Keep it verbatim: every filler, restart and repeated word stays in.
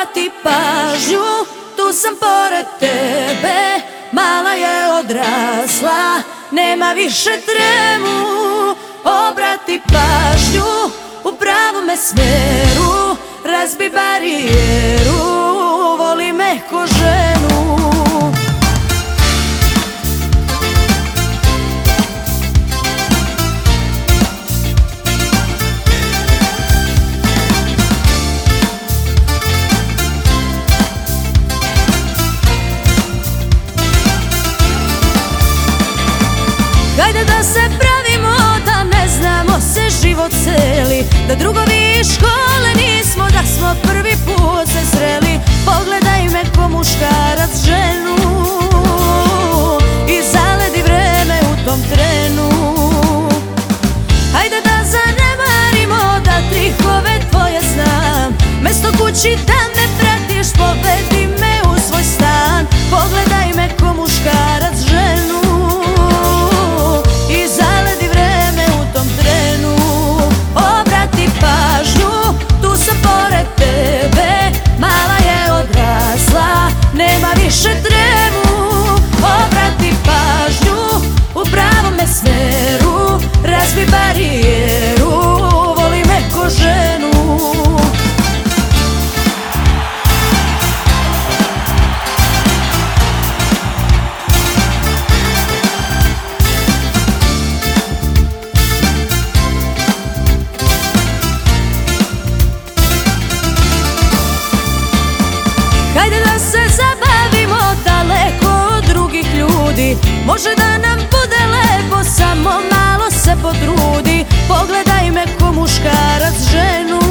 obrati pažnju, tu sam pored tebe. Mala je odrasla, nema više tremu. Obrati pažnju, u pravome smeru, razbi barijeru, voli me ko ženu. Hajde da se pravimo da ne znamo se život celi, da drugovi iz škole nismo, da smo prvi put se sreli. Pogledaj me ko muškarac ženu i zaledi vreme u tom trenu. Hajde da zanemarimo da trikove tvoje znam, mesto kući da me pratiš, povedi me u svoj stan. Pogledaj me ko muškarac ženu i zaledi vreme u tom trenu. Obrati pažnju, tu sam pored tebe. Mala je odrasla, nema više tremu. Obrati pažnju, u pravome smeru, razbi barijeru, voli me ko ženu. Hajde da se zabavimo daleko od drugih ljudi, može da nam bude lepo, samo malo se potrudi. Pogledaj me ko muškarac ženu